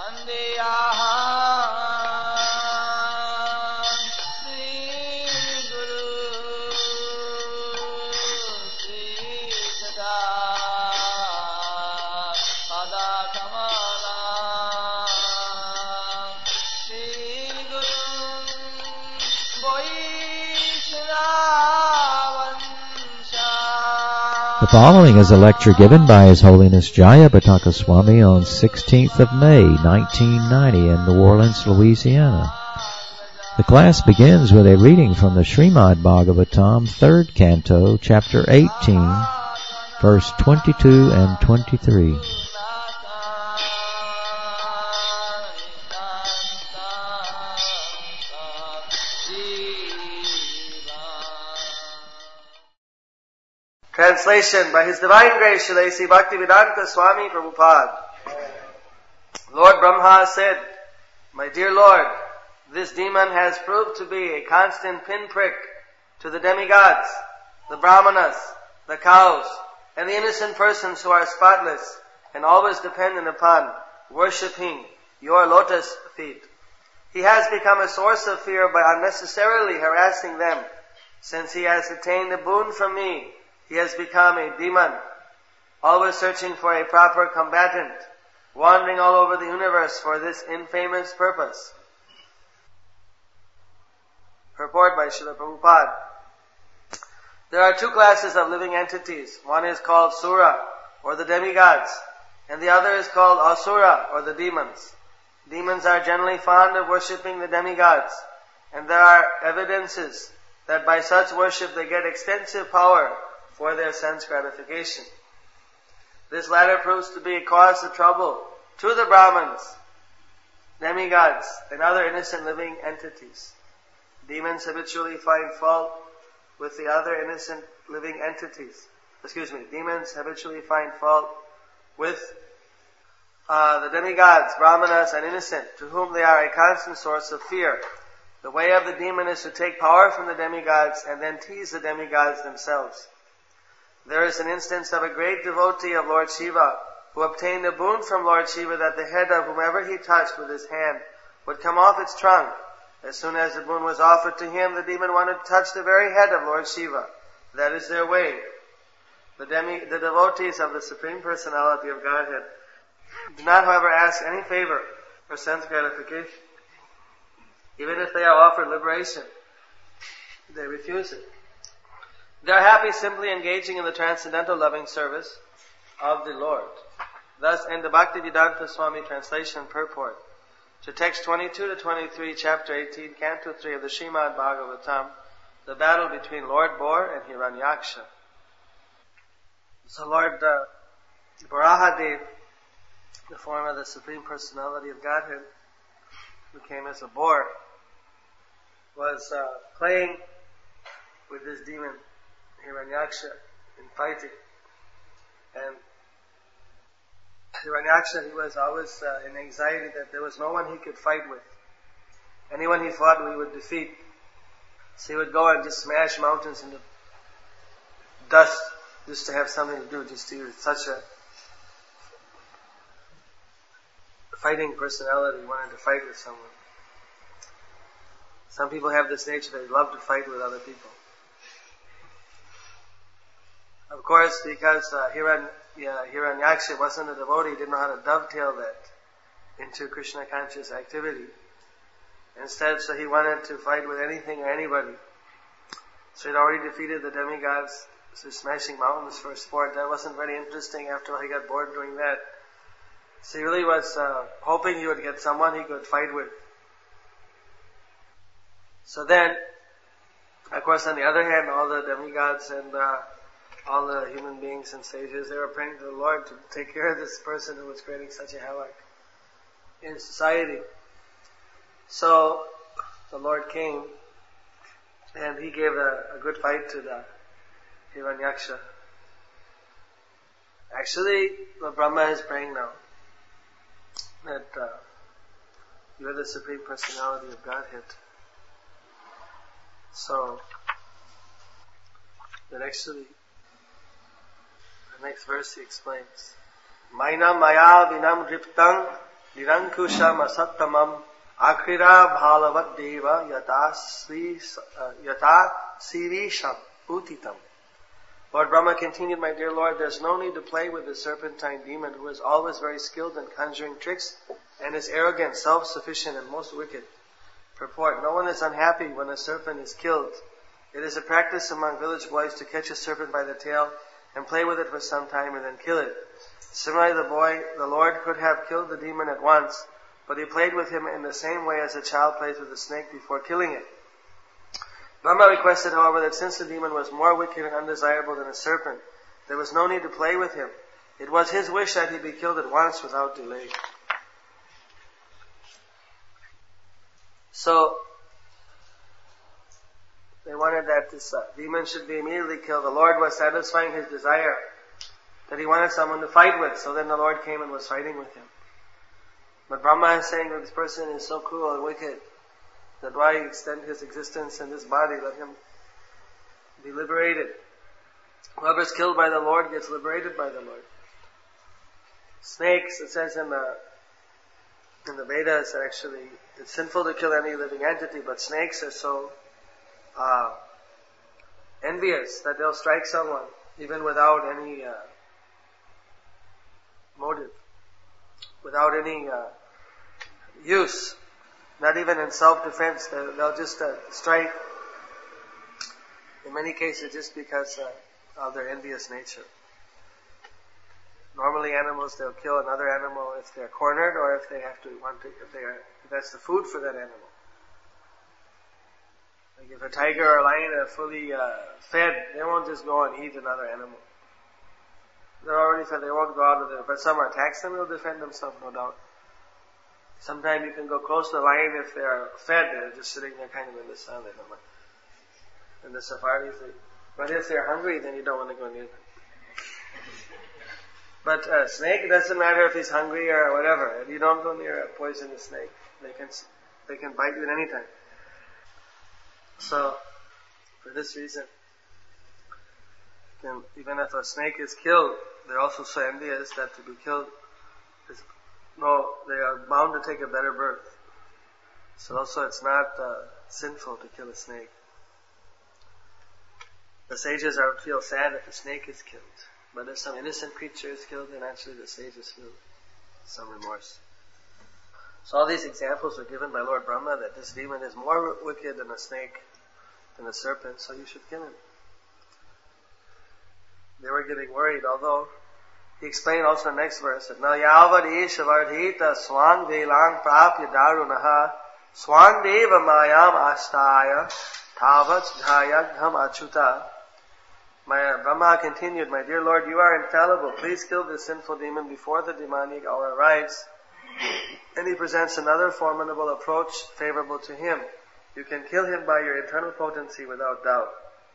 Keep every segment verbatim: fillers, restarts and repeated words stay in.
The following is a lecture given by His Holiness Jayapataka Swami on sixteenth of May, nineteen ninety in New Orleans, Louisiana. The class begins with a reading from the Srimad Bhagavatam, third canto, chapter eighteen, verse twenty-two and twenty-three. Translation by His Divine Grace, Srila A C Bhaktivedanta Swami Prabhupada. Lord Brahma said, "My dear Lord, this demon has proved to be a constant pinprick to the demigods, the brahmanas, the cows, and the innocent persons who are spotless and always dependent upon worshipping your lotus feet. He has become a source of fear by unnecessarily harassing them. Since he has attained a boon from me, he has become a demon, always searching for a proper combatant, wandering all over the universe for this infamous purpose." Purport by Srila Prabhupada. There are two classes of living entities. One is called Sura, or the demigods, and the other is called Asura, or the demons. Demons are generally fond of worshipping the demigods, and there are evidences that by such worship they get extensive power for their sense gratification. This latter proves to be a cause of trouble to the Brahmins, demigods, and other innocent living entities. Demons habitually find fault with the other innocent living entities. Excuse me, demons habitually find fault with uh, the demigods, brahmanas, and innocent, to whom they are a constant source of fear. The way of the demon is to take power from the demigods and then tease the demigods themselves. There is an instance of a great devotee of Lord Shiva who obtained a boon from Lord Shiva that the head of whomever he touched with his hand would come off its trunk. As soon as the boon was offered to him, the demon wanted to touch the very head of Lord Shiva. That is their way. The, demi, the devotees of the Supreme Personality of Godhead do not, however, ask any favor for sense gratification. Even if they are offered liberation, they refuse it. They are happy simply engaging in the transcendental loving service of the Lord. Thus, in the Bhaktivedanta Swami translation purport to text twenty-two to twenty-three, chapter eighteen, canto three of the Srimad Bhagavatam, the battle between Lord Boar and Hiranyaksha. So Lord uh, Varahadev, the form of the Supreme Personality of Godhead, who came as a boar, was uh, playing with this demon Hiranyaksha in fighting. And Hiranyaksha, he was always uh, in anxiety that there was no one he could fight with. Anyone he fought, he would defeat. So he would go and just smash mountains into dust just to have something to do, just to use such a fighting personality, wanted to fight with someone. Some people have this nature, they love to fight with other people. Of course, because uh, Hiran, yeah, Hiranyaksha wasn't a devotee, he didn't know how to dovetail that into Krishna conscious activity. Instead, so he wanted to fight with anything or anybody. So he'd already defeated the demigods, so smashing mountains for sport. That wasn't very interesting. After all, he got bored doing that. So he really was uh, hoping he would get someone he could fight with. So then, of course, on the other hand, all the demigods and uh, all the human beings and sages, they were praying to the Lord to take care of this person who was creating such a havoc in society. So the Lord came and he gave a, a good fight to the Hiranyaksha. Actually, Lord Brahma is praying now that uh, you are the Supreme Personality of Godhead. So that actually the next verse he explains, Mainam maya vinam driptang Nirankusham asattamam akhira bhalavat deva yata sri yata sirisham utitam. Lord Brahma continued, my dear Lord, there's no need to play with the serpentine demon who is always very skilled in conjuring tricks and is arrogant, self-sufficient, and most wicked. Purport, no one is unhappy when a serpent is killed. It is a practice among village boys to catch a serpent by the tail and play with it for some time and then kill it. Similarly, the boy, the Lord could have killed the demon at once, but he played with him in the same way as a child plays with a snake before killing it. Brahma requested, however, that since the demon was more wicked and undesirable than a serpent, there was no need to play with him. It was his wish that he be killed at once without delay. So, they wanted that this uh, demon should be immediately killed. The Lord was satisfying his desire that he wanted someone to fight with. So then the Lord came and was fighting with him. But Brahma is saying that this person is so cruel and wicked that why extend his existence in this body? Let him be liberated. Whoever is killed by the Lord gets liberated by the Lord. Snakes, it says in the in the Vedas, actually, it's sinful to kill any living entity, but snakes are so uh, envious that they'll strike someone even without any uh, motive, without any uh, use. Not even in self-defense, they'll, they'll just uh, strike, in many cases, just because uh, of their envious nature. Normally animals, they'll kill another animal if they're cornered or if they have to want to, if they are, if that's the food for that animal. Like if a tiger or a lion are fully uh, fed, they won't just go and eat another animal. They're already fed, they won't go out of there. But someone attacks them, they'll defend themselves, no doubt. Sometimes you can go close to the lion if they're fed, they're just sitting there kind of in the sun, they don't want. In the safaris, they, but if they're hungry, then you don't want to go near them. But a snake, it doesn't matter if he's hungry or whatever. You don't go near a poisonous snake. They can, they can bite you at any time. So, for this reason, can, even if a snake is killed, they're also so envious that to be killed is, no, they are bound to take a better birth. So also it's not uh, sinful to kill a snake. The sages are, feel sad if a snake is killed. But if some innocent creature is killed, then actually the sages feel some remorse. So all these examples were given by Lord Brahma that this demon is more wicked than a snake, than a serpent, so you should kill him. They were getting worried, although he explained also in the next verse that na yavad esha vardhita swang velang prapya darunaha swang deva mayam astaya tavat dhayagham achuta. My Brahma continued, my dear Lord, you are infallible. Please kill this sinful demon before the demonic hour arrives. And he presents another formidable approach favorable to him. You can kill him by your internal potency without doubt.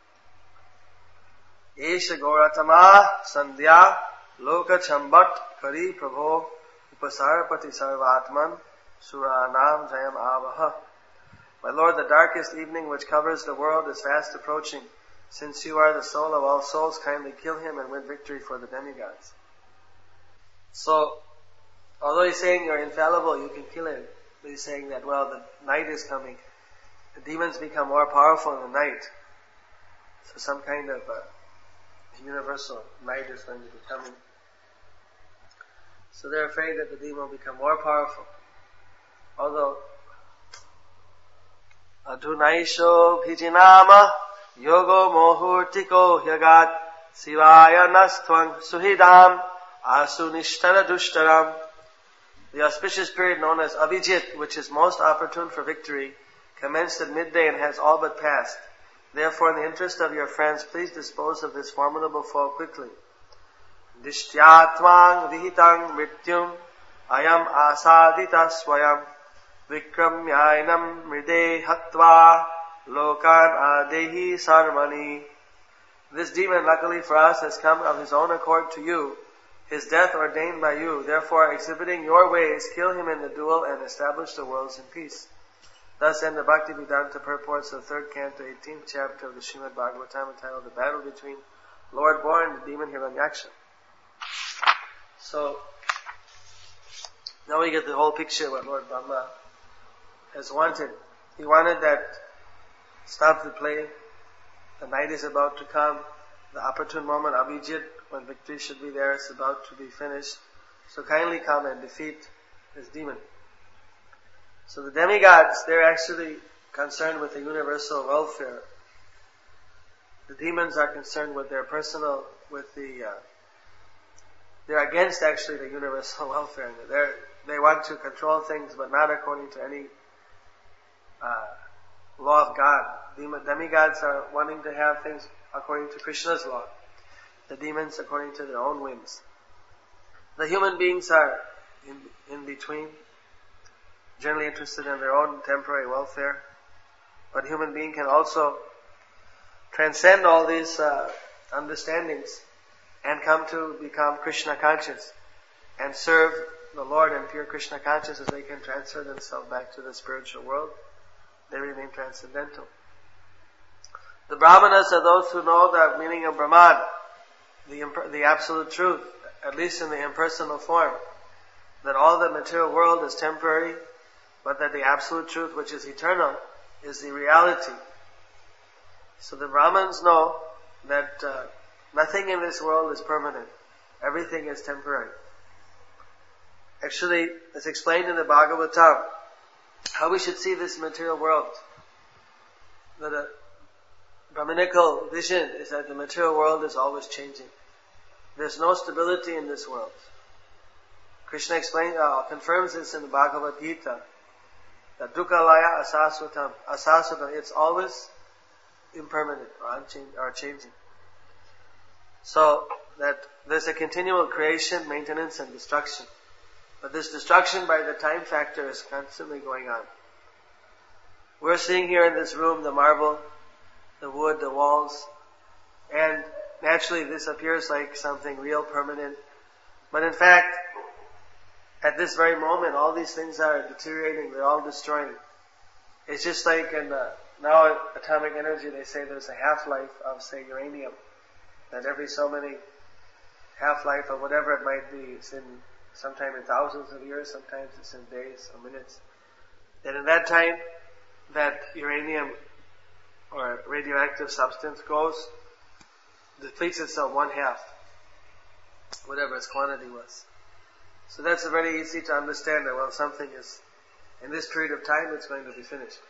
Esha Goratama Sandhya Loka Chambat Kari Prabho Upasarapati Sarvatman Suranam Jayam Avaha. My Lord, the darkest evening which covers the world is fast approaching. Since you are the soul of all souls, kindly kill him and win victory for the demigods. So, although he's saying you're infallible, you can kill him, but he's saying that, well, the night is coming. The demons become more powerful in the night. So some kind of uh, universal night is going to be coming. So they're afraid that the demon will become more powerful. Although, Adunaisho Bhijinama Yogo Mohurtiko Hyagat Sivaya Nastvang Suhidam Asunishtara Dushtaram. The auspicious period known as Abhijit, which is most opportune for victory, commenced at midday and has all but passed. Therefore, in the interest of your friends, please dispose of this formidable foe quickly. Dishtyatmang vihitang mrityum ayam asadita swayam vikramyainam mride hatva lokan adehi sarmani. This demon, luckily for us, has come of his own accord to you, his death ordained by you. Therefore, exhibiting your ways, kill him in the duel and establish the worlds in peace. Thus end the Bhakti-Vedanta purports of the third canto, eighteenth chapter of the Srimad Bhagavatam, entitled The Battle Between Lord Boar and the Demon Hiranyaksha. So, Now we get the whole picture what Lord Brahma has wanted. He wanted that stop the play, the night is about to come, the opportune moment, Abhijit, when victory should be there, is about to be finished. So kindly come and defeat this demon. So the demigods, they're actually concerned with the universal welfare. The demons are concerned with their personal, with the, uh, they're against actually the universal welfare. They're, they want to control things, but not according to any uh, law of God. Dem- demigods are wanting to have things according to Krishna's law. The demons according to their own whims. The human beings are in, in between, generally interested in their own temporary welfare. But a human being can also transcend all these uh, understandings and come to become Krishna conscious and serve the Lord in pure Krishna consciousness. They can transfer themselves back to the spiritual world. They remain transcendental. The Brahmanas are those who know the meaning of Brahman, the, imp- the absolute truth, at least in the impersonal form, that all the material world is temporary, but that the absolute truth, which is eternal, is the reality. So the Brahmins know that uh, nothing in this world is permanent. Everything is temporary. Actually, it's explained in the Bhagavatam how we should see this material world. That a Brahminical vision is that the material world is always changing. There's no stability in this world. Krishna explains, uh, confirms this in the Bhagavad Gita. That dukkhalaya asasvatam, asasvatam, it's always impermanent or unchanging, or changing. So that there's a continual creation, maintenance, and destruction. But this destruction by the time factor is constantly going on. We're seeing here in this room the marble, the wood, the walls, and naturally this appears like something real, permanent. But in fact, at this very moment, all these things are deteriorating, they're all destroying. It's just like in uh, now atomic energy, they say there's a half-life of, say, uranium. That every so many half-life or whatever it might be, it's in sometime in thousands of years, sometimes it's in days or minutes. That in that time, that uranium or radioactive substance goes, depletes itself one half, whatever its quantity was. So that's very easy to understand that, well, something is, in this period of time, it's going to be finished.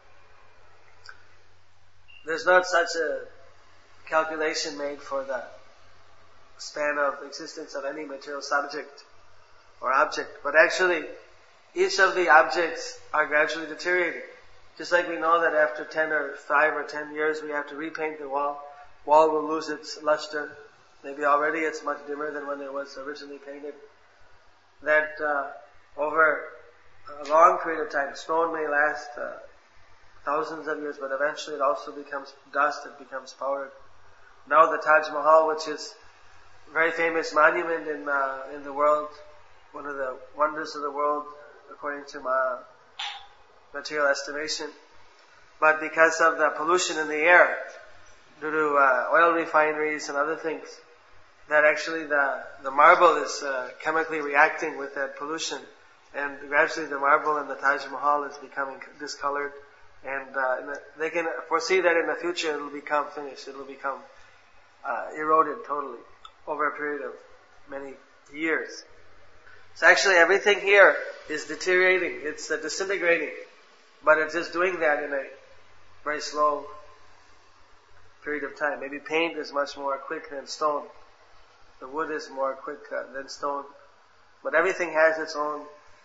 There's not such a calculation made for the span of existence of any material subject or object, but actually, each of the objects are gradually deteriorating. Just like we know that after ten or five or ten years we have to repaint the wall, wall will lose its luster. Maybe already it's much dimmer than when it was originally painted. That uh, over a long period of time, stone may last uh, thousands of years, but eventually it also becomes dust, it becomes powdered. Now the Taj Mahal, which is a very famous monument in uh, in the world, one of the wonders of the world according to my material estimation, but because of the pollution in the air, due to uh, oil refineries and other things, that actually the, the marble is uh, chemically reacting with that pollution, and gradually the marble in the Taj Mahal is becoming discolored, and uh, in the, they can foresee that in the future it will become finished, it will become uh, eroded totally over a period of many years. So actually everything here is deteriorating, it's uh, disintegrating, but it's just doing that in a very slow period of time. Maybe paint is much more quick than stone. The wood is more quick uh, than stone. But everything has its own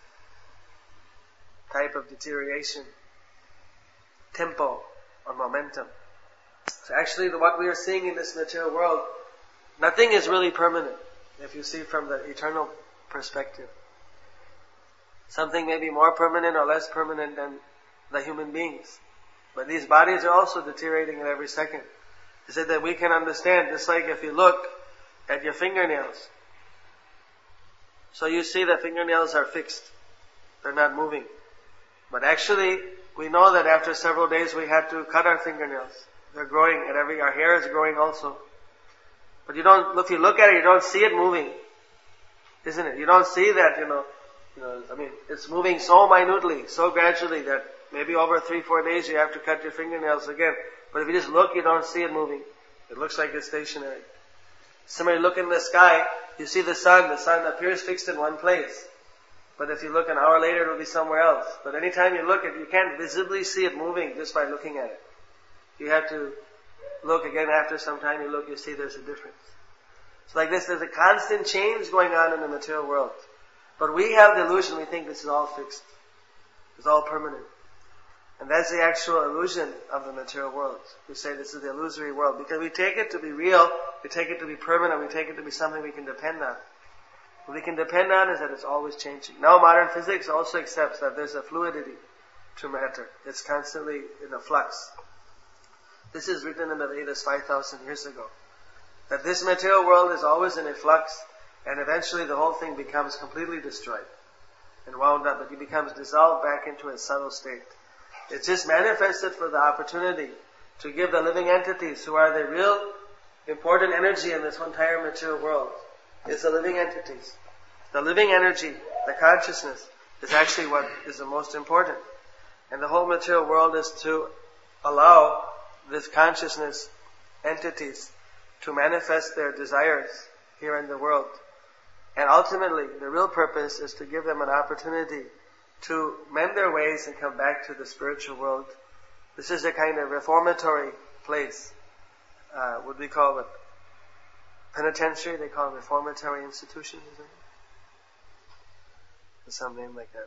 type of deterioration, tempo or momentum. So actually the, what we are seeing in this material world, nothing is really permanent if you see from the eternal perspective. Something may be more permanent or less permanent than the human beings. But these bodies are also deteriorating at every second. He said that we can understand, just like if you look at your fingernails. So you see the fingernails are fixed. They're not moving. But actually, we know that after several days we have to cut our fingernails. They're growing and every, our hair is growing also. But you don't, if you look at it, you don't see it moving. Isn't it? You don't see that, you know, You know, I mean, it's moving so minutely, so gradually that maybe over three, four days you have to cut your fingernails again. But if you just look, you don't see it moving. It looks like it's stationary. Similarly, look in the sky, you see the sun. The sun appears fixed in one place. But if you look an hour later, it will be somewhere else. But anytime you look at it, you can't visibly see it moving just by looking at it. You have to look again after some time, you look, you see there's a difference. So like this, there's a constant change going on in the material world. But we have the illusion, we think this is all fixed. It's all permanent. And that's the actual illusion of the material world. We say this is the illusory world. Because we take it to be real, we take it to be permanent, we take it to be something we can depend on. What we can depend on is that it's always changing. Now modern physics also accepts that there's a fluidity to matter. It's constantly in a flux. This is written in the Vedas five thousand years ago. That this material world is always in a flux, and eventually the whole thing becomes completely destroyed and wound up. It becomes dissolved back into a subtle state. It's just manifested for the opportunity to give the living entities, who are the real important energy in this entire material world, is the living entities. The living energy, the consciousness, is actually what is the most important. And the whole material world is to allow this consciousness entities to manifest their desires here in the world. And ultimately, the real purpose is to give them an opportunity to mend their ways and come back to the spiritual world. This is a kind of reformatory place. Uh, what we call it? Penitentiary, they call it reformatory institution, isn't it? There's some name like that.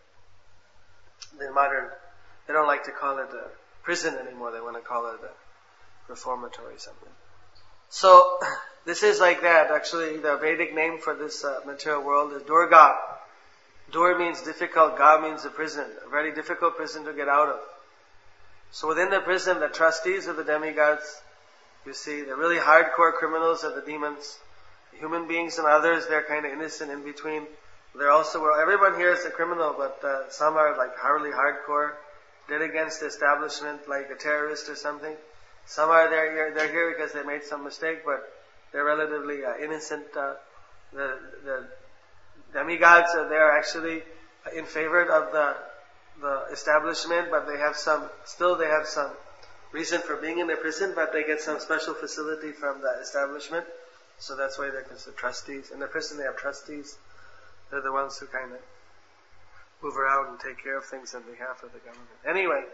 The modern, they don't like to call it a prison anymore, they want to call it a reformatory something. So, this is like that. Actually, the Vedic name for this uh, material world is Durga. Dur means difficult, Ga means a prison, a very difficult prison to get out of. So within the prison, the trustees of the demigods, you see, the really hardcore criminals are the demons. The human beings and others, they're kind of innocent in between. They're also, well, everyone here is a criminal, but uh, some are like really hardcore, dead against the establishment, like a terrorist or something. Some are there here, they're here because they made some mistake, but they're relatively uh, innocent. Uh, the, the demigods are there actually in favor of the the establishment, but they have some, still they have some reason for being in the prison, but they get some special facility from the establishment. So that's why they're considered trustees. In the prison they have trustees. They're the ones who kind of move around and take care of things on behalf of the government. Anyway,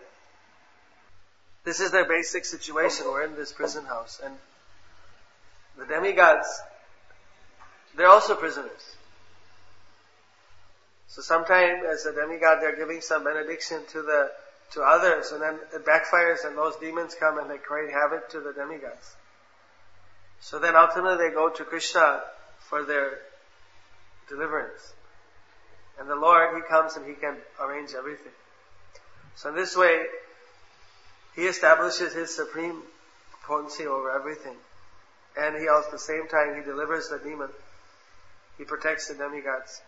this is their basic situation. We're in this prison house. And the demigods, they're also prisoners. So sometimes as a demigod, they're giving some benediction to the to others, and then it backfires and those demons come and they create havoc to the demigods. So then ultimately they go to Krishna for their deliverance. And the Lord, He comes and He can arrange everything. So in this way, He establishes His supreme potency over everything. And He also, at the same time, He delivers the demon. He protects the demigods.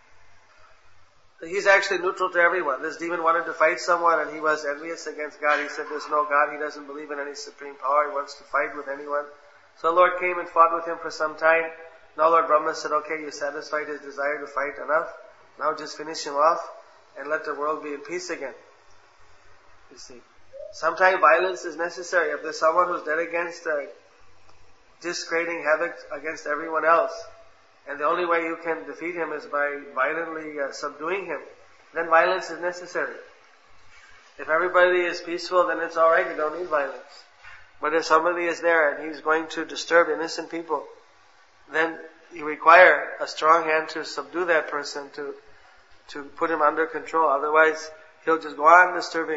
He's actually neutral to everyone. This demon wanted to fight someone and he was envious against God. He said there's no God. He doesn't believe in any supreme power. He wants to fight with anyone. So the Lord came and fought with him for some time. Now Lord Brahma said, okay, you satisfied his desire to fight enough. Now just finish him off and let the world be in peace again. You see. Sometimes violence is necessary. If there's someone who's dead against, uh, just creating havoc against everyone else, and the only way you can defeat him is by violently uh, subduing him, then violence is necessary. If everybody is peaceful, then it's alright, you don't need violence. But if somebody is there and he's going to disturb innocent people, then you require a strong hand to subdue that person, to to put him under control. Otherwise, he'll just go on disturbing.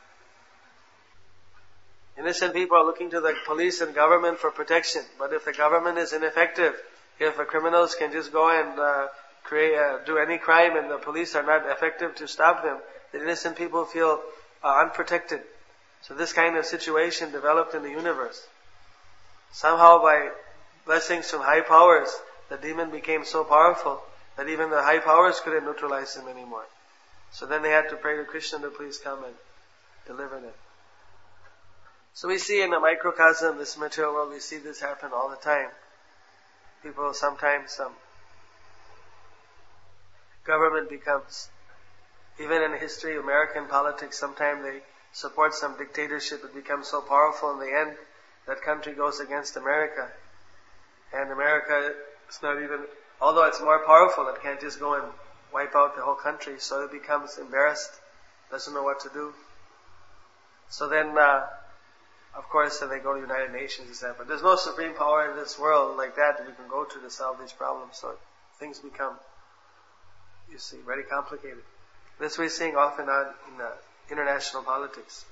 Innocent people are looking to the police and government for protection. But if the government is ineffective, if the criminals can just go and uh, create, uh, do any crime and the police are not effective to stop them, the innocent people feel uh, unprotected. So this kind of situation developed in the universe. Somehow by blessings from high powers, the demon became so powerful that even the high powers couldn't neutralize him anymore. So then they had to pray to Krishna to please come and deliver them. So we see in the microcosm, this material world, we see this happen all the time. People sometimes um, government becomes, even in history, American politics, sometimes they support some dictatorship. It becomes so powerful in the end, that country goes against America. And America, it's not even, although it's more powerful, it can't just go and wipe out the whole country. So it becomes embarrassed, doesn't know what to do. So then, uh, of course, then they go to the United Nations and say, but there's no supreme power in this world like that that we can go to to solve these problems. So things become, you see, very complicated. This we're seeing often on in uh, international politics.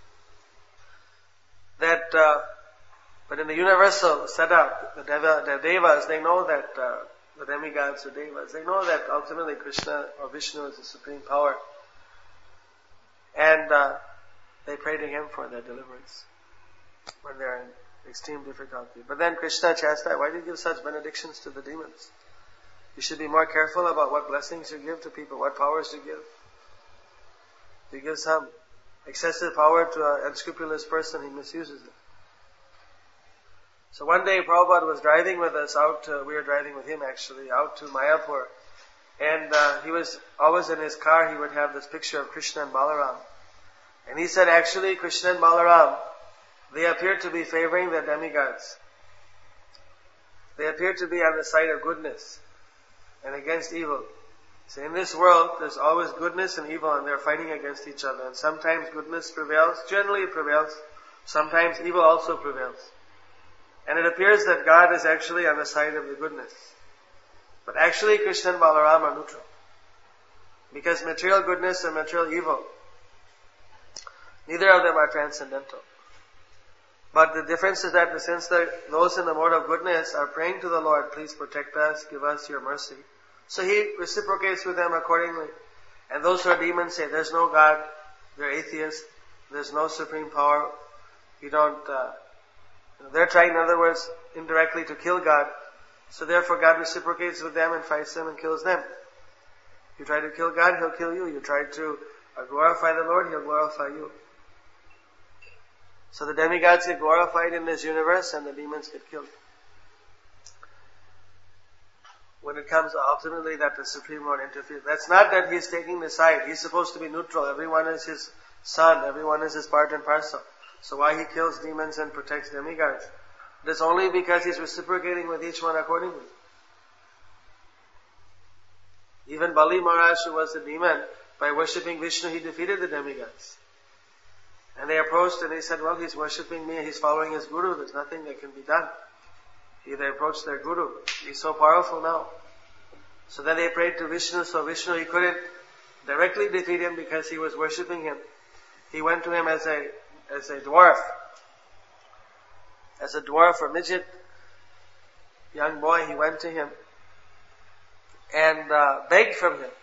That, uh, but in the universal setup, the, deva, the devas, they know that, uh, the demigods or devas, they know that ultimately Krishna or Vishnu is the supreme power. And, uh, they pray to him for their deliverance when they're in extreme difficulty. But then Krishna chastised, why do you give such benedictions to the demons? You should be more careful about what blessings you give to people, what powers you give. If you give some excessive power to an unscrupulous person, he misuses it. So one day Prabhupada was driving with us out to, we were driving with him actually, out to Mayapur. And uh, he was always in his car, he would have this picture of Krishna and Balaram. And he said, actually, Krishna and Balaram, they appear to be favoring the demigods. They appear to be on the side of goodness and against evil. So in this world, there's always goodness and evil, and they're fighting against each other. And sometimes goodness prevails, generally it prevails. Sometimes evil also prevails. And it appears that God is actually on the side of the goodness. But actually, Krishna and Balaram are neutral. Because material goodness and material evil, neither of them are transcendental. But the difference is that since the, those in the mode of goodness are praying to the Lord, please protect us, give us your mercy. So he reciprocates with them accordingly. And those who are demons say, there's no God, they're atheists, there's no supreme power, you don't, uh, they're trying, in other words, indirectly to kill God. So therefore God reciprocates with them and fights them and kills them. You try to kill God, he'll kill you. You try to glorify the Lord, he'll glorify you. So the demigods get glorified in this universe and the demons get killed. When it comes ultimately that the Supreme Lord interferes. That's not that he's taking the side. He's supposed to be neutral. Everyone is his son. Everyone is his part and parcel. So why he kills demons and protects demigods? It is only because he's reciprocating with each one accordingly. Even Bali Maharaj, who was a demon, by worshipping Vishnu, he defeated the demigods. And they approached and they said, well, he's worshipping me, he's following his guru, there's nothing that can be done. They approached their guru. He's so powerful now. So then they prayed to Vishnu, so Vishnu, he couldn't directly defeat him because he was worshipping him. He went to him as a, as a dwarf. As a dwarf or midget, young boy, he went to him and uh, begged from him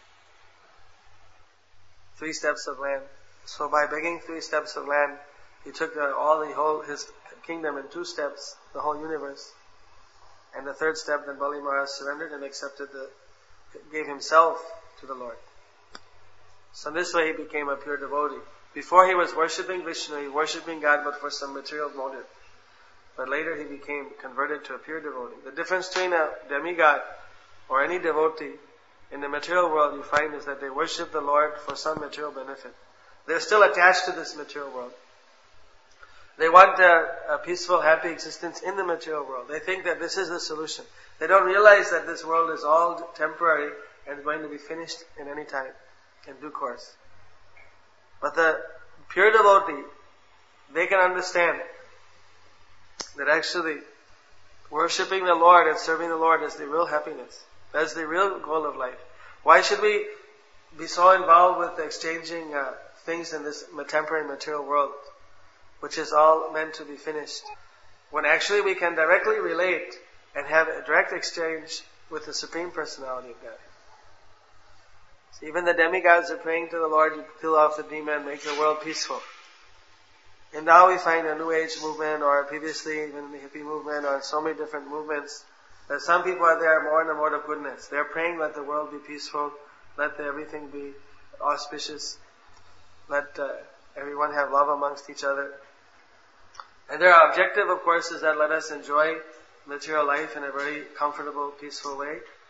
three steps of land. So by begging three steps of land, he took uh, all the whole, his kingdom in two steps, the whole universe. And the third step, then Bali Maharaj surrendered and accepted the, gave himself to the Lord. So this way he became a pure devotee. Before he was worshipping Vishnu, he was worshipping God but for some material motive. But later he became converted to a pure devotee. The difference between a demigod or any devotee in the material world you find is that they worship the Lord for some material benefit. They're still attached to this material world. They want a, a peaceful, happy existence in the material world. They think that this is the solution. They don't realize that this world is all temporary and going to be finished in any time, in due course. But the pure devotee, they can understand that actually worshipping the Lord and serving the Lord is the real happiness. That's the real goal of life. Why should we be so involved with exchanging uh, things in this temporary material world, which is all meant to be finished, when actually we can directly relate and have a direct exchange with the Supreme Personality of God. So even the demigods are praying to the Lord, you kill off the demon, make the world peaceful. And now we find a New Age movement, or previously even the hippie movement, or so many different movements, that some people are there more in the mode of goodness. They're praying, let the world be peaceful, let the, everything be auspicious, let uh, everyone have love amongst each other. And their objective, of course, is that let us enjoy material life in a very comfortable, peaceful way.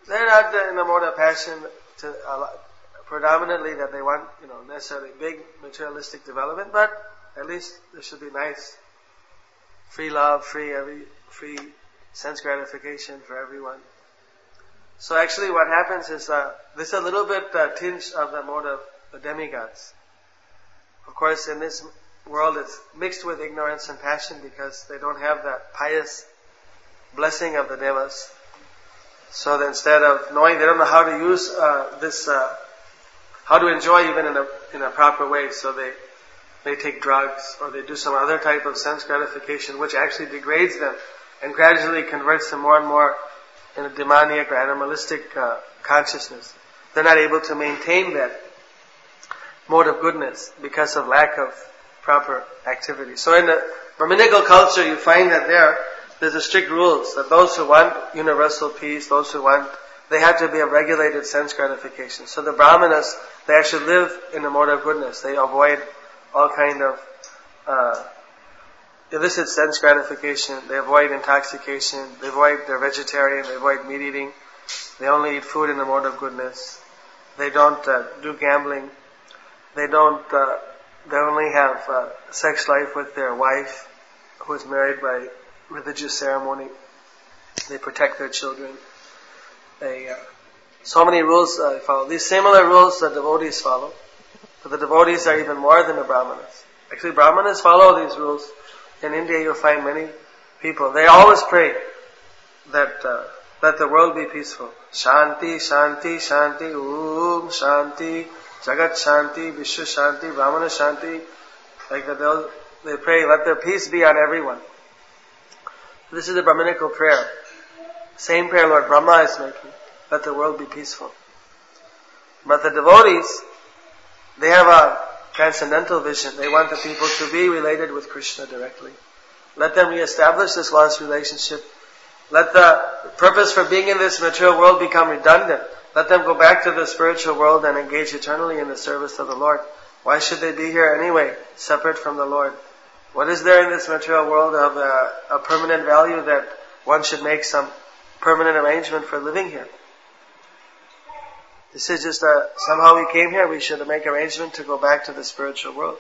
They're not in the mode of passion to uh, predominantly that they want, you know, necessarily big materialistic development, but at least there should be nice, free love, free every, free sense gratification for everyone. So actually what happens is, uh, this is a little bit uh, tinge of the mode of the demigods. Of course, in this world it's mixed with ignorance and passion because they don't have that pious blessing of the devas. So that instead of knowing, they don't know how to use uh, this, uh, how to enjoy even in a in a proper way. So they they take drugs or they do some other type of sense gratification, which actually degrades them and gradually converts them more and more in a demoniac or animalistic uh, consciousness. They're not able to maintain that mode of goodness because of lack of proper activity. So in the Brahminical culture, you find that there, there's a strict rules that those who want universal peace, those who want, they have to be of regulated sense gratification. So the Brahmanas, they actually live in a mode of goodness. They avoid all kind of uh, illicit sense gratification. They avoid intoxication. They avoid, they're vegetarian. They avoid meat eating. They only eat food in the mode of goodness. They don't uh, do gambling. They don't, uh, they only have uh, sex life with their wife who is married by religious ceremony. They protect their children. They, uh, so many rules uh, follow. These similar rules the devotees follow. But the devotees are even more than the Brahmanas. Actually, Brahmanas follow these rules. In India you'll find many people. They always pray that, uh, let the world be peaceful. Shanti, Shanti, Shanti, Om, Shanti, Jagat Shanti, Vishwa Shanti, Brahmana Shanti. Like that they pray, let there peace be on everyone. This is the Brahminical prayer. Same prayer Lord Brahma is making. Let the world be peaceful. But the devotees, they have a transcendental vision. They want the people to be related with Krishna directly. Let them reestablish this lost relationship. Let the purpose for being in this material world become redundant. Let them go back to the spiritual world and engage eternally in the service of the Lord. Why should they be here anyway, separate from the Lord? What is there in this material world of a, a permanent value that one should make some permanent arrangement for living here? This is just a, somehow we came here, we should make arrangement to go back to the spiritual world.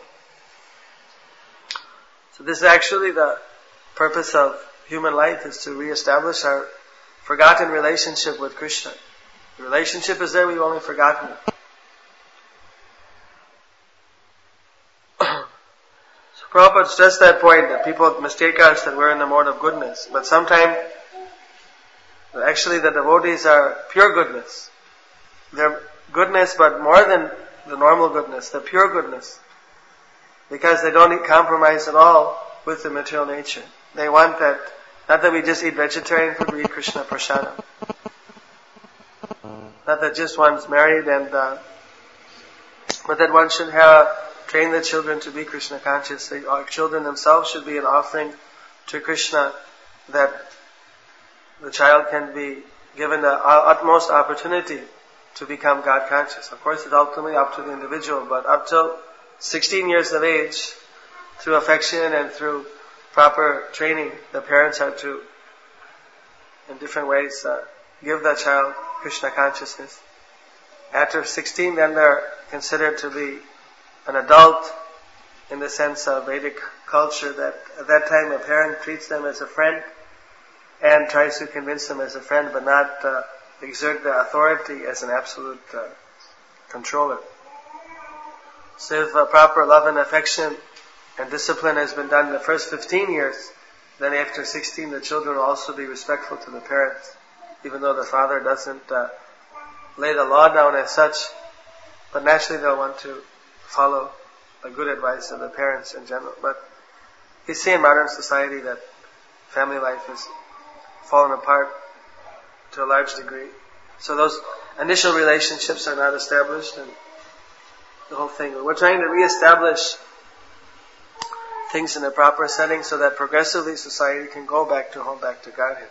So this is actually the purpose of human life, is to reestablish our forgotten relationship with Krishna. The relationship is there, we've only forgotten it. So Prabhupada stressed that point, that people mistake us that we're in the mode of goodness. But sometimes, actually the devotees are pure goodness. They're goodness, but more than the normal goodness, the pure goodness. Because they don't eat compromise at all with the material nature. They want that, not that we just eat vegetarian food, we eat Krishna Prasadam. Not that just one's married and, uh, but that one should have, train the children to be Krishna conscious. They, our children themselves should be an offering to Krishna, that the child can be given the utmost opportunity to become God conscious. Of course, it's ultimately up to the individual, but up till sixteen years of age, through affection and through proper training, the parents are to, in different ways, uh, give the child Krishna consciousness. After sixteen, then they're considered to be an adult in the sense of Vedic culture, that at that time a parent treats them as a friend and tries to convince them as a friend, but not uh, exert the authority as an absolute uh, controller. So if uh, proper love and affection and discipline has been done in the first fifteen years, then after sixteen the children will also be respectful to the parents, even though the father doesn't uh, lay the law down as such, but naturally they'll want to follow the good advice of the parents in general. But you see in modern society that family life has fallen apart to a large degree. So those initial relationships are not established, and the whole thing. We're trying to reestablish things in a proper setting so that progressively society can go back to home, back to Godhead.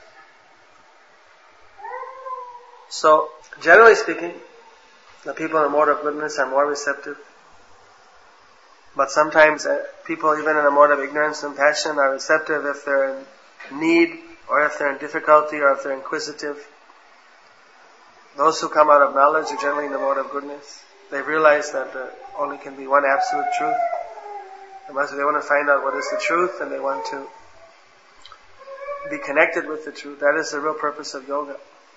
So, generally speaking, the people in the mode of goodness are more receptive. But sometimes uh, people even in a mode of ignorance and passion are receptive if they're in need, or if they're in difficulty, or if they're inquisitive. those who come out of knowledge are generally in the mode of goodness. They've realized that there only can be one absolute truth. They must- they want to find out what is the truth, and they want to be connected with the truth. That is the real purpose of yoga.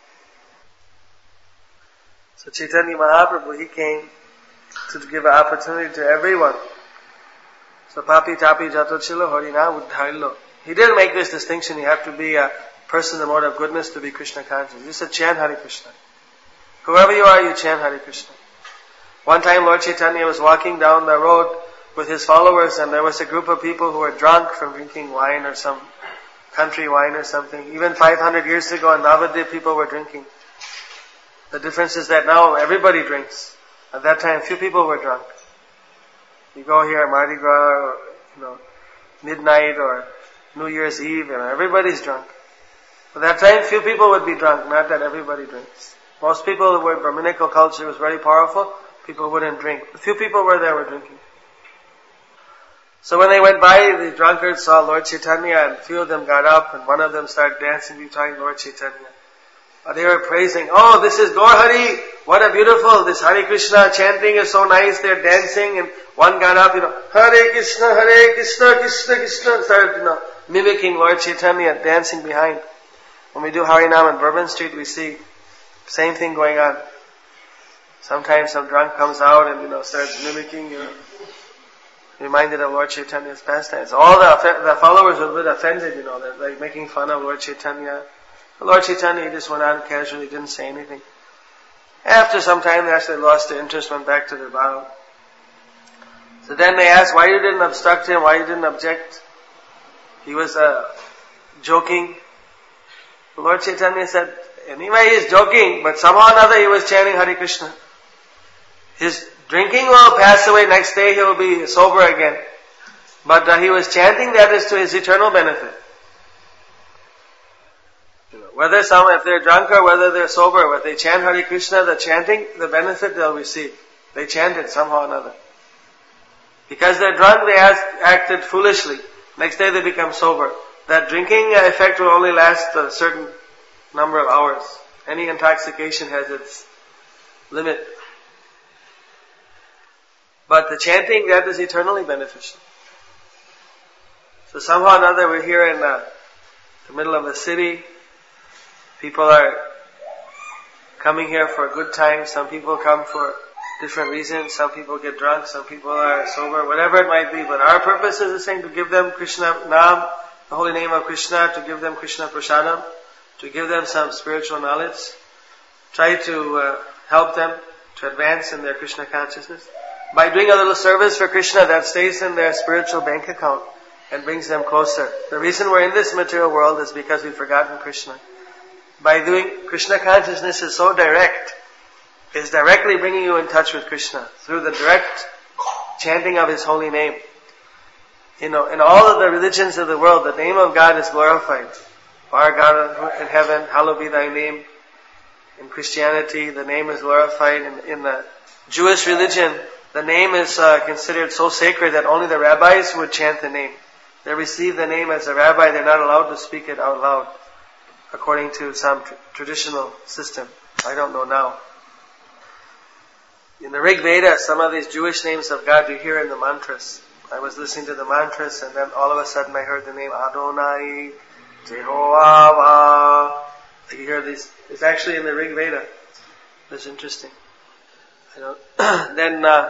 So Chaitanya Mahaprabhu, he came to give an opportunity to everyone. So papi tapi jato chilo harina uddhailo. He didn't make this distinction. You have to be a person in the mode of goodness to be Krishna conscious. He said chant Hare Krishna. Whoever you are, you chant Hare Krishna. One time Lord Chaitanya was walking down the road with his followers, and there was a group of people who were drunk from drinking wine or some country wine or something. Even five hundred years ago in Navadvip, people were drinking. The difference is that now everybody drinks. At that time, few people were drunk. You go here at Mardi Gras, or, you know, midnight or New Year's Eve, you know, everybody's drunk. At that time, few people would be drunk, not that everybody drinks. Most people who were Brahminical culture was very powerful, people wouldn't drink. The few people were there were drinking. So when they went by, the drunkards saw Lord Chaitanya, and few of them got up, and one of them started dancing behind Lord Chaitanya. Uh, they were praising, oh, this is Gaur Hari, what a beautiful, this Hare Krishna chanting is so nice, they're dancing, and one got up, you know, Hare Krishna, Hare Krishna, Krishna Krishna, and started, you know, mimicking Lord Chaitanya, dancing behind. When we do Harinam on Bourbon Street, we see same thing going on. Sometimes some drunk comes out and, you know, starts mimicking, you know, reminded of Lord Chaitanya's pastimes. All the, the followers were a bit offended, you know, they're like making fun of Lord Chaitanya. Lord Chaitanya just went on casually, didn't say anything. After some time, they actually lost their interest, went back to their bottle. So then they asked why you didn't obstruct him, why you didn't object. He was uh, joking. Lord Chaitanya said, anyway, he's joking, but somehow or another he was chanting Hare Krishna. His drinking will pass away, next day he will be sober again. But uh, he was chanting, that is to his eternal benefit. Whether some, if they're drunk or whether they're sober, when they chant Hare Krishna, the chanting, the benefit they'll receive. They chant it somehow or another. Because they're drunk, they act, acted foolishly. Next day they become sober. That drinking effect will only last a certain number of hours. Any intoxication has its limit. But the chanting, that is eternally beneficial. So somehow or another we're here in uh, the middle of the city. People are coming here for a good time. Some people come for different reasons. Some people get drunk. Some people are sober. Whatever it might be. But our purpose is the same, to give them Krishna Nam, the holy name of Krishna, to give them Krishna Prasadam, to give them some spiritual knowledge. Try to uh, help them to advance in their Krishna consciousness. By doing a little service for Krishna, that stays in their spiritual bank account and brings them closer. The reason we're in this material world is because we've forgotten Krishna. By doing Krishna consciousness is so direct, is directly bringing you in touch with Krishna through the direct chanting of His holy name. You know, in all of the religions of the world, the name of God is glorified. Our God in heaven, hallowed be Thy name. In Christianity, the name is glorified. In, in the Jewish religion, the name is uh, considered so sacred that only the rabbis would chant the name. They receive the name as a rabbi, they're not allowed to speak it out loud, according to some tr- traditional system. I don't know now. In the Rig Veda, some of these Jewish names of God you hear in the mantras. I was listening to the mantras, and then all of a sudden I heard the name Adonai, Jehovah. You hear these. It's actually in the Rig Veda. That's interesting. I don't. then, uh,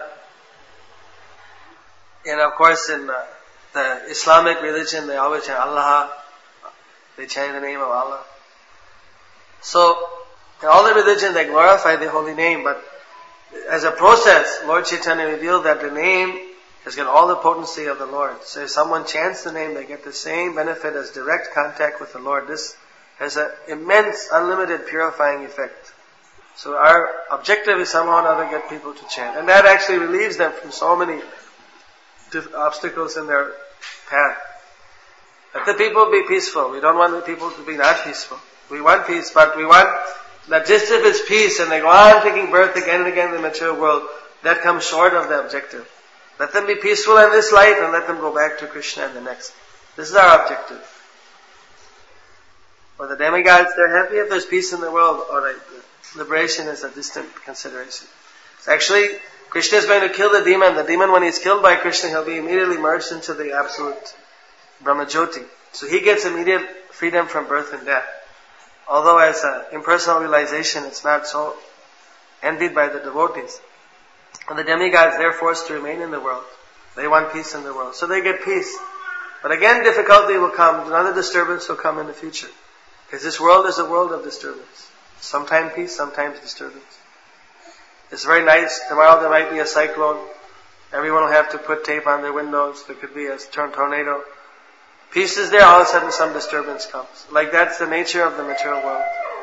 and of course in uh, the Islamic religion, they always chant Allah. They chant the name of Allah. So, in all the religions, they glorify the holy name, but as a process, Lord Chaitanya revealed that the name has got all the potency of the Lord. So if someone chants the name, they get the same benefit as direct contact with the Lord. This has an immense, unlimited purifying effect. So our objective is somehow or another get people to chant. And that actually relieves them from so many diff- obstacles in their path. Let the people be peaceful. We don't want the people to be not peaceful. We want peace, but we want that just if it's peace and they go on taking birth again and again in the material world, that comes short of the objective. Let them be peaceful in this life and let them go back to Krishna in the next. This is our objective. For the demigods, they're happy if there's peace in the world. Alright, liberation is a distant consideration. So actually, Krishna is going to kill the demon. The demon, when he's killed by Krishna, he'll be immediately merged into the absolute Brahmajyoti. So he gets immediate freedom from birth and death. Although as an impersonal realization, it's not so envied by the devotees. And the demigods, they're forced to remain in the world. They want peace in the world. So they get peace. But again, difficulty will come. Another disturbance will come in the future. Because this world is a world of disturbance. Sometimes peace, sometimes disturbance. It's very nice. Tomorrow there might be a cyclone. Everyone will have to put tape on their windows. There could be a tornado. Peace is there, all of a sudden some disturbance comes. Like that's the nature of the material world.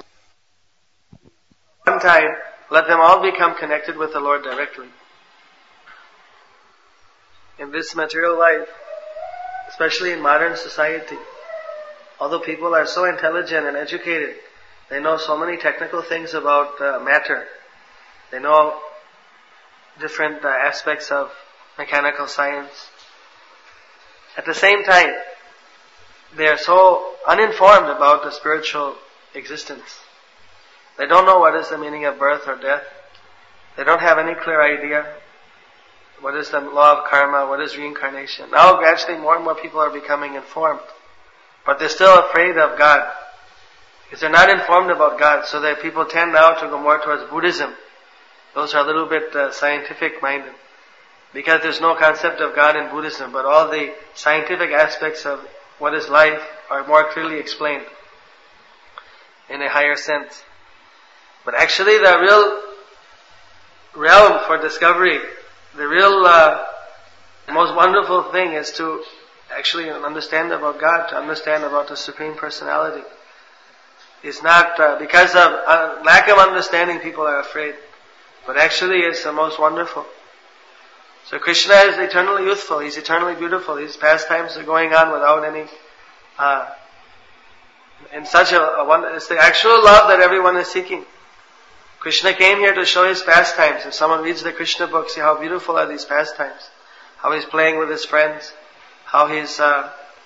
One time, let them all become connected with the Lord directly. In this material life, especially in modern society, although people are so intelligent and educated, they know so many technical things about uh, matter. They know different uh, aspects of mechanical science. At the same time, they are so uninformed about the spiritual existence. They don't know what is the meaning of birth or death. They don't have any clear idea. What is the law of karma? What is reincarnation? Now gradually more and more people are becoming informed. But they're still afraid of God. Because they're not informed about God. So that people tend now to go more towards Buddhism. Those are a little bit uh, scientific minded. Because there's no concept of God in Buddhism. But all the scientific aspects of what is life are more clearly explained. In a higher sense. But actually the real realm for discovery, the real uh, most wonderful thing is to actually understand about God, to understand about the Supreme Personality. It's not, uh, because of uh, lack of understanding people are afraid. But actually it's the most wonderful. So Krishna is eternally youthful, He's eternally beautiful, His pastimes are going on without any, uh, in such a, a one, it's the actual love that everyone is seeking. Krishna came here to show His pastimes. If someone reads the Krishna book, see how beautiful are these pastimes. How He's playing with His friends. How He's uh,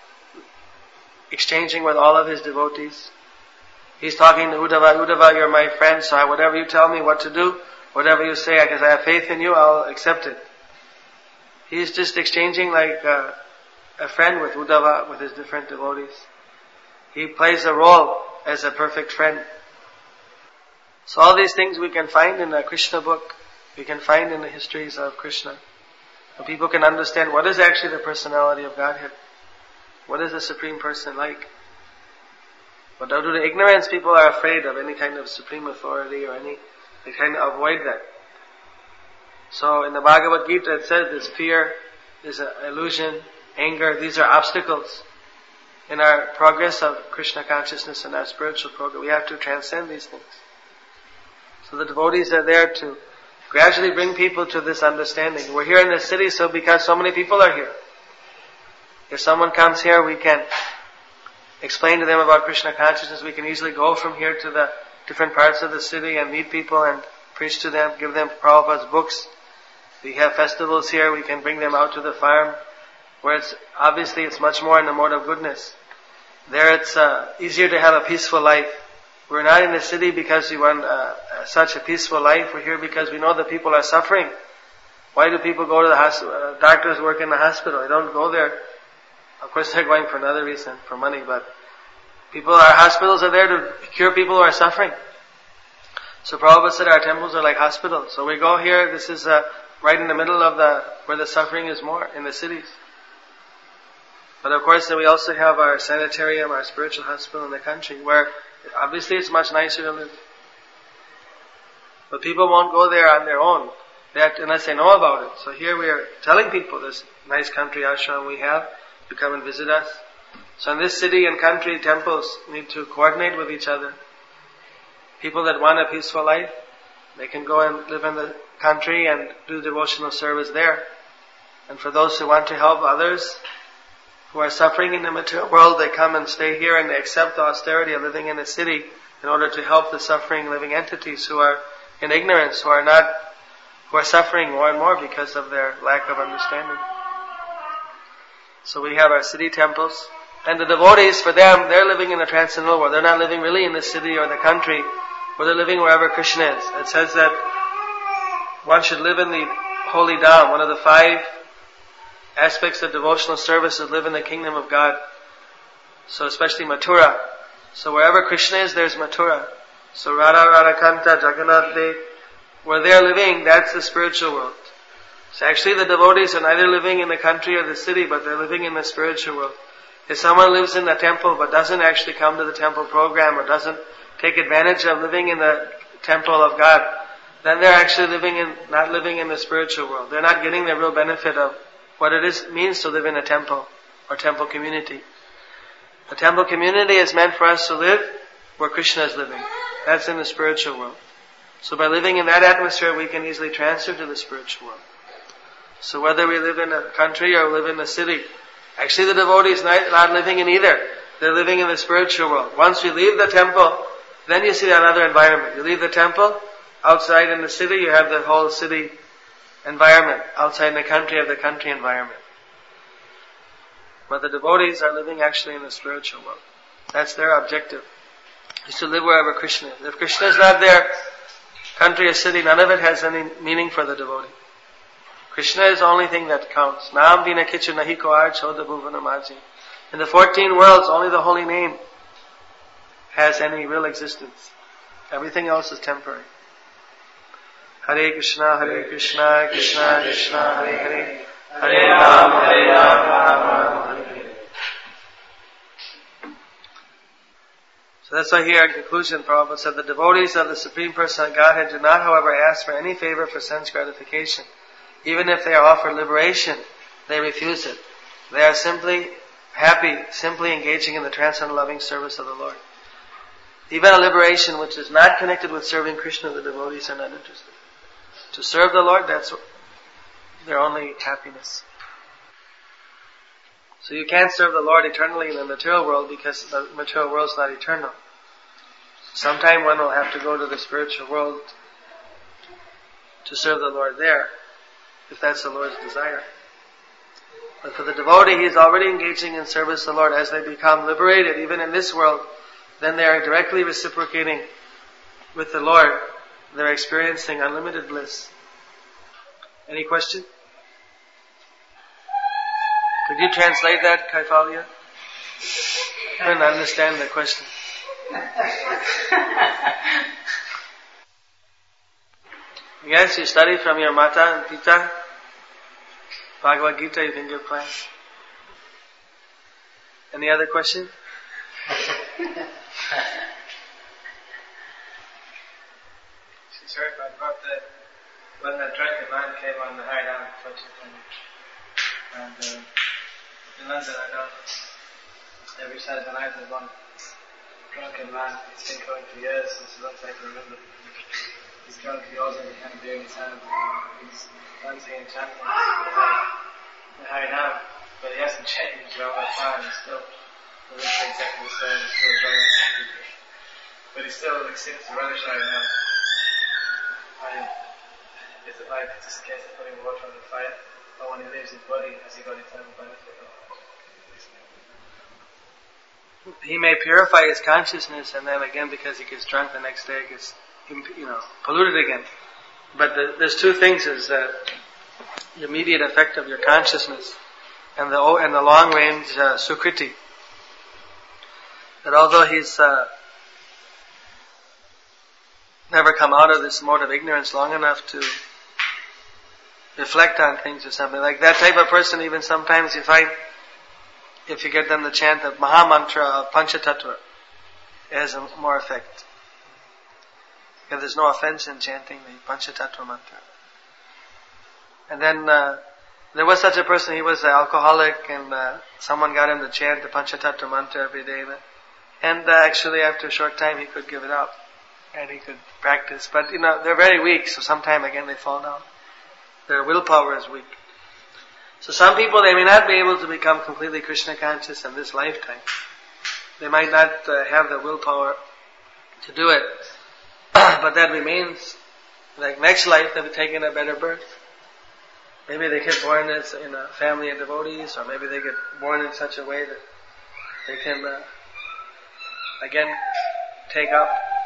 exchanging with all of His devotees. He's talking to Uddhava, Uddhava, you're my friend, so whatever you tell me what to do, whatever you say, because I have faith in you, I'll accept it. He's just exchanging like uh, a friend with Uddhava, with his different devotees. He plays a role as a perfect friend. So all these things we can find in the Krishna book, we can find in the histories of Krishna. And people can understand what is actually the personality of Godhead. What is the Supreme Person like? But due to ignorance, people are afraid of any kind of supreme authority or any, they kind of avoid that. So in the Bhagavad Gita it says this fear, this illusion, anger, these are obstacles in our progress of Krishna consciousness and our spiritual progress. We have to transcend these things. So the devotees are there to gradually bring people to this understanding. We're here in the city so because so many people are here. If someone comes here, we can explain to them about Krishna consciousness. We can easily go from here to the different parts of the city and meet people and preach to them, give them Prabhupada's books. We have festivals here, we can bring them out to the farm, where it's, obviously it's much more in the mode of goodness. There it's uh, easier to have a peaceful life. We're not in the city because we want uh, such a peaceful life. We're here because we know that people are suffering. Why do people go to the hospital? Uh, doctors work in the hospital. They don't go there. Of course they're going for another reason, for money, but people, our hospitals are there to cure people who are suffering. So Prabhupada said our temples are like hospitals. So we go here, this is uh, right in the middle of the, where the suffering is more, in the cities. But of course then we also have our sanitarium, our spiritual hospital in the country, where obviously it's much nicer to live. But people won't go there on their own, they have to, unless they know about it. So here we are telling people this nice country ashram we have, to come and visit us. So in this city and country, temples need to coordinate with each other. People that want a peaceful life, they can go and live in the country and do devotional service there. And for those who want to help others who are suffering in the material world, they come and stay here and they accept the austerity of living in a city in order to help the suffering living entities who are in ignorance, who are not, who are suffering more and more because of their lack of understanding. So we have our city temples. And the devotees, for them, they're living in the transcendental world. They're not living really in the city or the country. Or they're living wherever Krishna is. It says that one should live in the holy dham. One of the five aspects of devotional service is live in the kingdom of God. So especially Mathura. So wherever Krishna is, there's Mathura. So Radha, Radhakanta, Jagannath, they, where they're living, that's the spiritual world. So actually the devotees are neither living in the country or the city, but they're living in the spiritual world. If someone lives in the temple but doesn't actually come to the temple program or doesn't take advantage of living in the temple of God, then they're actually living in, not living in the spiritual world. They're not getting the real benefit of what it is, means to live in a temple or temple community. The temple community is meant for us to live where Krishna is living. That's in the spiritual world. So by living in that atmosphere, we can easily transfer to the spiritual world. So whether we live in a country or live in a city, actually the devotee is not, not living in either. They're living in the spiritual world. Once we leave the temple, then you see another environment. You leave the temple, outside in the city, you have the whole city environment. Outside in the country, you have the country environment. But the devotees are living actually in the spiritual world. That's their objective, is to live wherever Krishna is. If Krishna is not there, country or city, none of it has any meaning for the devotee. Krishna is the only thing that counts. Nam vina kichu nahi ko ar choda bhuvana maji. In the fourteen worlds, only the holy name has any real existence. Everything else is temporary. Hare Krishna, Hare Krishna, Krishna Krishna, Hare Hare, Hare Ram, Hare Ram, Ram Ram, Hare Hare. So that's why here in conclusion, Prabhupada said, the devotees of the Supreme Person of Godhead do not, however, ask for any favor for sense gratification. Even if they are offered liberation, they refuse it. They are simply happy, simply engaging in the transcendental loving service of the Lord. Even a liberation which is not connected with serving Krishna, the devotees are not interested. To serve the Lord, that's their only happiness. So you can't serve the Lord eternally in the material world because the material world is not eternal. Sometime one will have to go to the spiritual world to serve the Lord there, if that's the Lord's desire. But for the devotee, he is already engaging in service to the Lord. As they become liberated, even in this world, then they are directly reciprocating with the Lord. They're experiencing unlimited bliss. Any question? Could you translate that, Kaivalya? I didn't understand the question. Yes, you study from your Mata and Pita. Bhagavad Gita, you can give class. Any other question? She's heard about the when the drunken man came on the Harinam function, and uh, in London, I know every Saturday night there's one drunken man. He's been going for years since he looks like a remember. He's drunk, he holds every kind of beer in his hand. He's dancing and chanting the Harinam, but he hasn't changed all that time. He's still looks exactly the same. He's still drunk, but he still like, seems to relish Harinam. I Is it like just a case of putting water on the fire? Or when he leaves his body, has he got eternal benefit? He may purify his consciousness, and then again, because he gets drunk the next day, it gets, you know, polluted again. But the, there's two things: is that the immediate effect of your consciousness, and the and the long range uh, sukriti. That although he's uh, never come out of this mode of ignorance long enough to reflect on things or something. Like that type of person, even sometimes you find, if you get them to chant the Maha Mantra of Panchatattva, it has a more effect. Because there's no offense in chanting the Panchatattva mantra. And then, uh, there was such a person, he was an alcoholic, and uh, someone got him to chant the Panchatattva mantra every day. And uh, actually after a short time he could give it up. And he could practice. But, you know, they're very weak, so sometime again they fall down. Their willpower is weak. So some people, they may not be able to become completely Krishna conscious in this lifetime. They might not uh, have the willpower to do it. But that remains, like next life they'll be taking a better birth. Maybe they get born as in a family of devotees, or maybe they get born in such a way that they can, uh, again, take up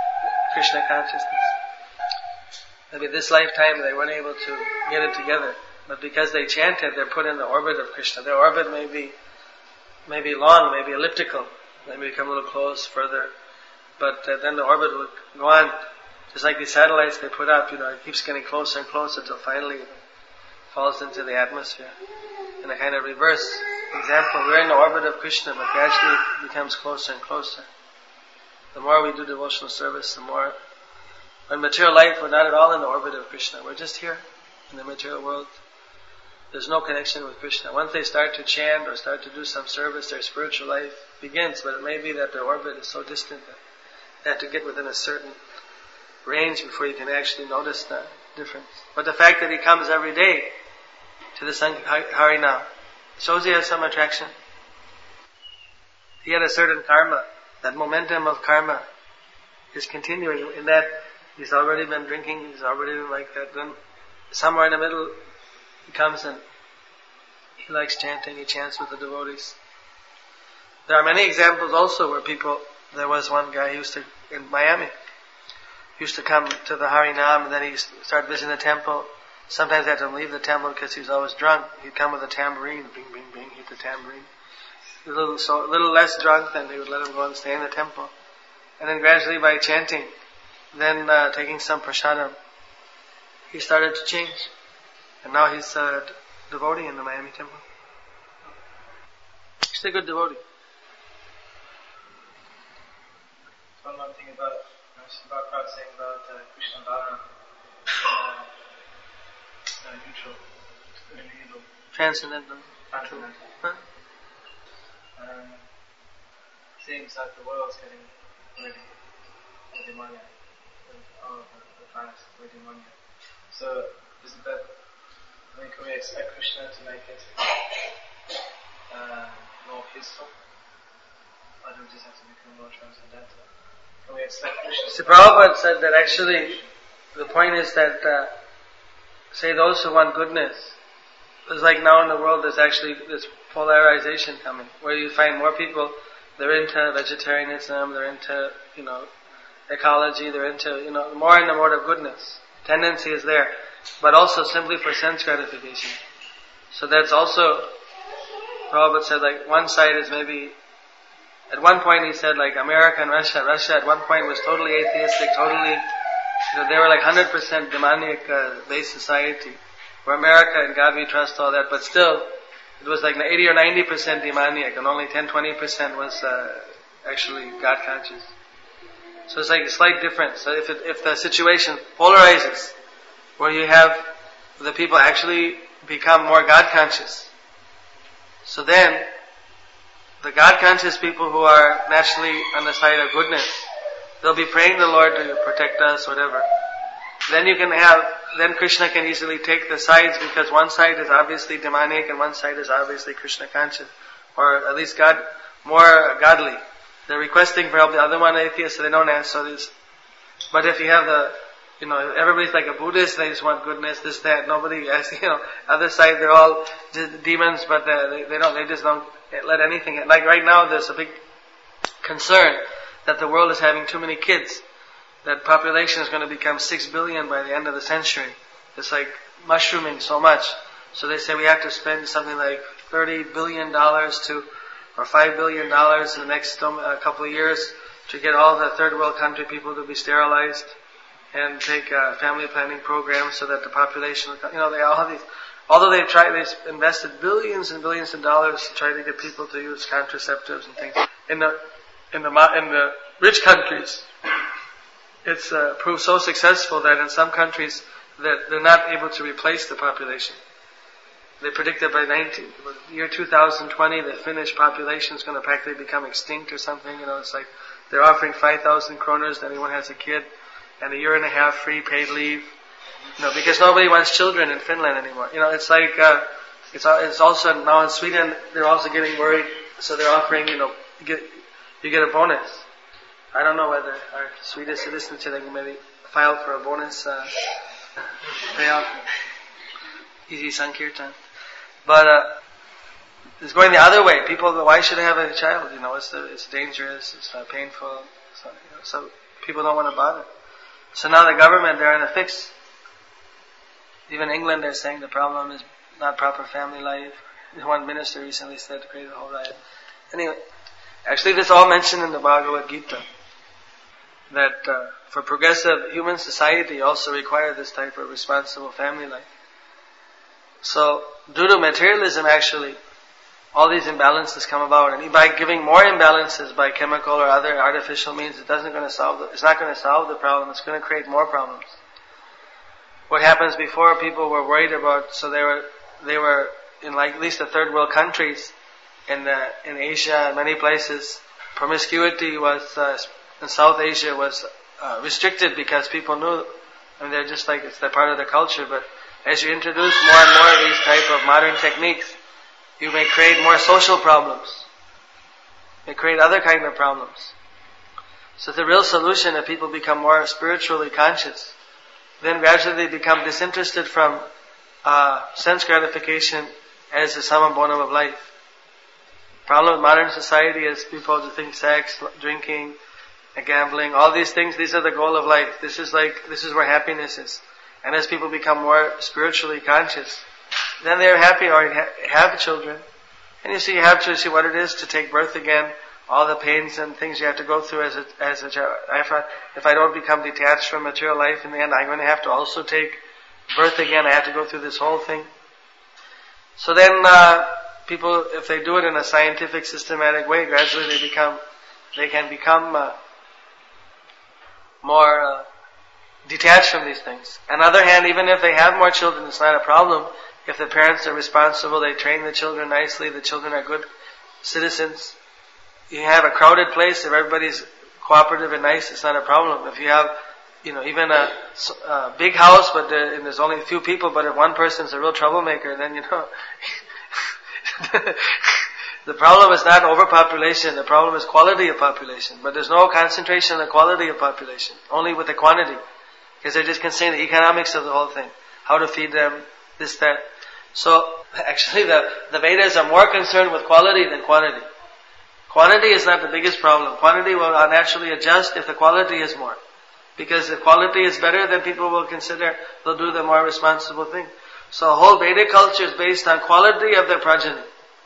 Krishna consciousness. Maybe this lifetime they weren't able to get it together, but because they chanted, they're put in the orbit of Krishna. Their orbit may be, may be long, may be elliptical, they may become a little close further, but uh, then the orbit will go on. Just like these satellites they put up, you know, it keeps getting closer and closer until finally it falls into the atmosphere. In a kind of reverse example, we're in the orbit of Krishna, but gradually it becomes closer and closer. The more we do devotional service, the more. In material life, we're not at all in the orbit of Krishna. We're just here in the material world. There's no connection with Krishna. Once they start to chant or start to do some service, their spiritual life begins, but it may be that their orbit is so distant that they have to get within a certain range before you can actually notice the difference. But the fact that he comes every day to the Harinam shows he has some attraction. He had a certain karma. That momentum of karma is continuing in that he's already been drinking, he's already been like that. Then somewhere in the middle he comes and he likes chanting, he chants with the devotees. There are many examples also where people, there was one guy who used to, in Miami, used to come to the Harinam and then he started visiting the temple. Sometimes they had to leave the temple because he was always drunk. He'd come with a tambourine, bing, bing, bing, hit the tambourine. A little, so, a little less drunk, then they would let him go and stay in the temple. And then gradually by chanting, then uh, taking some prasadam, he started to change. And now he's a devotee in the Miami temple. He's a good devotee. One more thing about, I was about saying about uh, Krishna and Balaram, uh, uh, neutral, really evil. Transcendental. Transcendental. Huh? Um, seems like the world's getting ready for demoniac, with all of the, the planets for demoniac. So, isn't that, I mean, can we expect Krishna to make it uh, more peaceful? Or do we just have to become more transcendental? Can we expect Krishna? So Prabhupada said that actually the point is that, uh, say those who want goodness, it's like now in the world there's actually this polarization coming, where you find more people, they're into vegetarianism, they're into, you know, ecology, they're into, you know, more in the mode of goodness. Tendency is there, but also simply for sense gratification. So that's also, Prabhupada said, like, one side is maybe, at one point he said, like, America and Russia, Russia at one point was totally atheistic, totally, you know, they were like one hundred percent demonic uh, based society, where America and God we trust, all that, but still, it was like eighty or ninety percent demoniac, and only ten to twenty percent was uh, actually God conscious. So it's like a slight difference. So if it, if the situation polarizes, where you have the people actually become more God conscious, so then the God conscious people who are naturally on the side of goodness, they'll be praying the Lord to protect us, whatever. Then you can have, then Krishna can easily take the sides, because one side is obviously demonic and one side is obviously Krishna conscious, or at least God, more godly. They're requesting for help. The other one atheist, so they don't ask. So this, but if you have the, you know, everybody's like a Buddhist, they just want goodness, this, that. Nobody asks, you know. Other side, they're all demons, but they, they don't. They just don't let anything. Like right now, there's a big concern that the world is having too many kids. That population is going to become six billion by the end of the century. It's like mushrooming so much. So they say we have to spend something like thirty billion dollars to, or five billion dollars in the next um, uh, couple of years to get all the third world country people to be sterilized and take uh, family planning programs so that the population, you know, they all have these, although they've tried, they've invested billions and billions of dollars to try to get people to use contraceptives and things. In the, in the, in the rich countries, it's uh, proved so successful that in some countries that they're not able to replace the population. They predict that by nineteen, year two thousand twenty, the Finnish population is going to practically become extinct or something. You know, it's like they're offering five thousand kroners to anyone who has a kid, and a year and a half free paid leave. You know, because nobody wants children in Finland anymore. You know, it's like uh, it's it's also now in Sweden they're also getting worried, so they're offering, you know, you get you get a bonus. I don't know whether our Swedish citizens today can maybe file for a bonus uh, payout. Easy Sankirtan. But uh, it's going the other way. People, why should I have a child? You know, it's it's dangerous, it's uh, painful, so, you know, so people don't want to bother. So now the government, they're in a fix. Even England, they're saying the problem is not proper family life. One minister recently said to create a whole riot. Anyway, actually this is all mentioned in the Bhagavad Gita. That uh, for progressive human society also require this type of responsible family life. So, due to materialism actually, all these imbalances come about, and by giving more imbalances by chemical or other artificial means, it doesn't going to solve the, it's not going to solve the problem, it's going to create more problems. What happens before, people were worried about, so they were, they were in like at least the third world countries, in the, in Asia and many places, promiscuity was, uh, in South Asia was uh, restricted because people knew, I mean they're just like, it's that part of their culture, but as you introduce more and more of these type of modern techniques, you may create more social problems. You may create other kind of problems. So the real solution, if people become more spiritually conscious, then gradually they become disinterested from uh, sense gratification as the sum and bonum of life. The problem with modern society is people who think sex, drinking, and gambling, all these things, these are the goal of life. This is like, this is where happiness is. And as people become more spiritually conscious, then they're happy or have children. And you see, you have to see what it is to take birth again, all the pains and things you have to go through as a, as a child. If I, if I don't become detached from material life in the end, I'm going to have to also take birth again. I have to go through this whole thing. So then, uh, people, if they do it in a scientific, systematic way, gradually they become, they can become, uh, more, uh, detached from these things. On the other hand, even if they have more children, it's not a problem. If the parents are responsible, they train the children nicely, the children are good citizens. You have a crowded place, if everybody's cooperative and nice, it's not a problem. If you have, you know, even a, a big house, but there, and there's only a few people, but if one person's a real troublemaker, then you know, the problem is not overpopulation, the problem is quality of population. But there's no concentration on the quality of population, only with the quantity. Because they're just considering the economics of the whole thing. How to feed them, this, that. So, actually the, the Vedas are more concerned with quality than quantity. Quantity is not the biggest problem. Quantity will naturally adjust if the quality is more. Because if quality is better, then people will consider, they'll do the more responsible thing. So whole Vedic culture is based on quality of their progeny.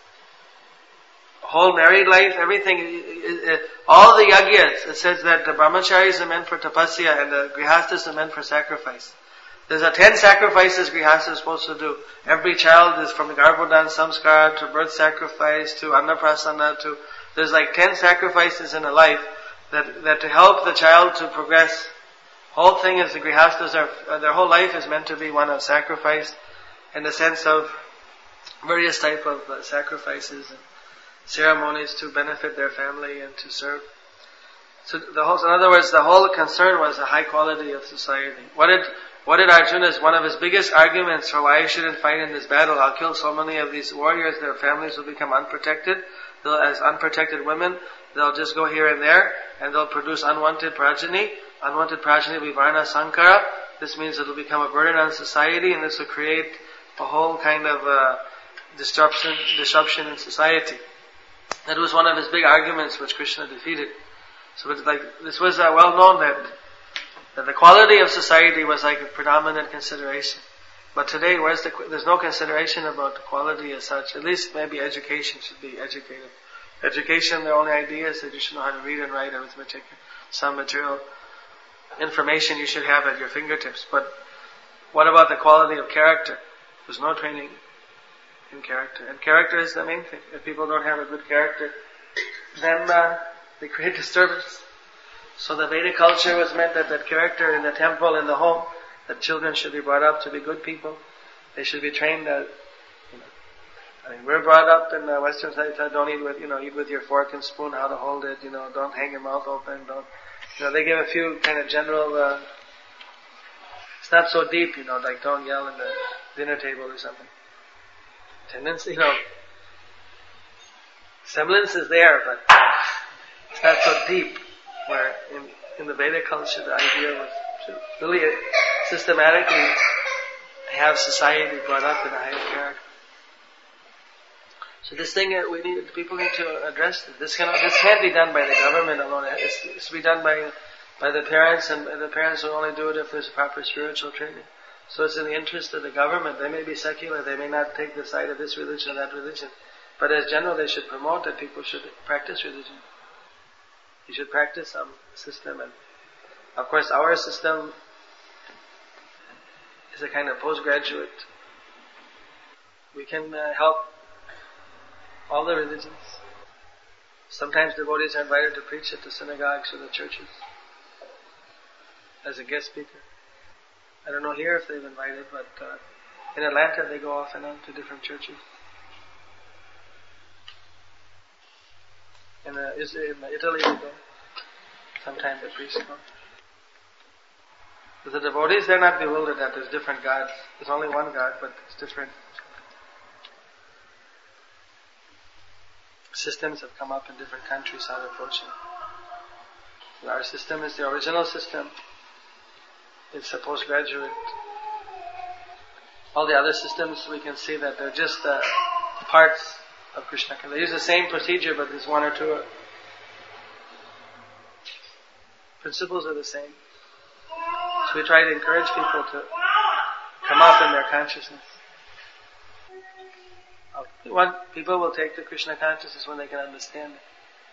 Whole married life, everything, all the yagyas, it says that the brahmacharis are meant for tapasya and the grihasthas are meant for sacrifice. There's a ten sacrifices grihasthas are supposed to do. Every child is from garbhodan samskar to birth sacrifice to annaprasana to, there's like ten sacrifices in a life that, that to help the child to progress. Whole thing is the grihasthas are, their whole life is meant to be one of sacrifice in the sense of various type of uh, sacrifices and ceremonies to benefit their family and to serve. So the whole, so in other words, the whole concern was the high quality of society. What did, what did Arjuna's, one of his biggest arguments for why he shouldn't fight in this battle, I'll kill so many of these warriors, their families will become unprotected. They'll, as unprotected women, they'll just go here and there, and they'll produce unwanted progeny. Unwanted progeny will be Varna Sankara. This means it'll become a burden on society, and this will create a whole kind of uh, disruption, disruption in society. That was one of his big arguments which Krishna defeated. So it's like, this was uh, well known that, that the quality of society was like a predominant consideration. But today, where's the, there's no consideration about the quality as such. At least maybe education should be educated. Education, the only idea is that you should know how to read and write arithmetic. Some material information you should have at your fingertips. But what about the quality of character? There's no training in character. And character is the main thing. If people don't have a good character, then uh, they create disturbance. So the Vedic culture was meant that that character in the temple, in the home, that children should be brought up to be good people. They should be trained that, you know, I mean, we're brought up in the Western society, don't eat with, you know, eat with your fork and spoon, how to hold it, you know, don't hang your mouth open, don't, you know, they give a few kind of general, uh, it's not so deep, you know, like don't yell in the dinner table or something. Tendency, you know, semblance is there, but it's not so deep, where in, in the Vedic culture the idea was to really systematically have society brought up in a higher character. So this thing that we need, people need to address this. This cannot, this can't be done by the government alone. It's, it's to be done by by the parents, and the parents will only do it if there's proper spiritual training. So it's in the interest of the government. They may be secular, they may not take the side of this religion or that religion, but as general they should promote that people should practice religion. You should practice some system, and of course our system is a kind of postgraduate. We can uh, help all the religions. Sometimes devotees are invited to preach at the synagogues or the churches as a guest speaker. I don't know here if they've invited, but uh, in Atlanta they go off and on to different churches. In, uh, in Italy they go. Sometimes the priests go. But the devotees, they're not bewildered that there's different gods. There's only one God, but it's different. Systems have come up in different countries how to approach it. Our system is the original system. It's a postgraduate. All the other systems, we can see that they're just uh, parts of Krishna. They use the same procedure, but there's one or two. Principles are the same. So we try to encourage people to come up in their consciousness. One, people will take the Krishna consciousness when they can understand it.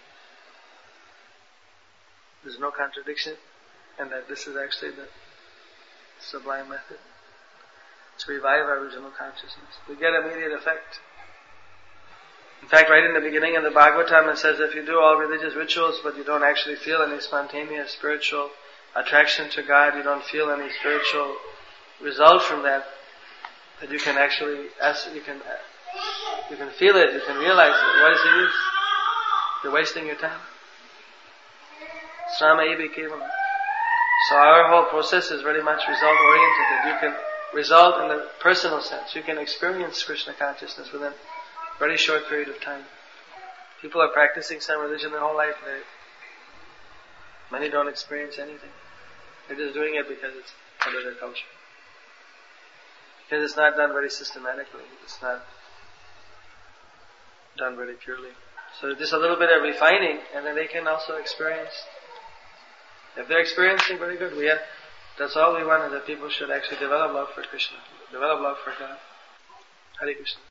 There's no contradiction, and that this is actually the sublime method to revive our original consciousness. We get immediate effect. In fact, right in the beginning of the Bhagavatam it says if you do all religious rituals but you don't actually feel any spontaneous spiritual attraction to God, you don't feel any spiritual result from that, that you can actually, you can, you can feel it, you can realize it. What is the use? You're wasting your time. Srama ebi kevalam. So our whole process is very much result oriented. That you can result in the personal sense. You can experience Krishna consciousness within a very short period of time. People are practicing some religion their whole life. They, many don't experience anything. They're just doing it because it's part of their culture. Because it's not done very systematically. It's not done very purely. So just a little bit of refining, and then they can also experience. If they're experiencing, very good. We have, that's all we want, is that people should actually develop love for Krishna, develop love for God. Hare Krishna.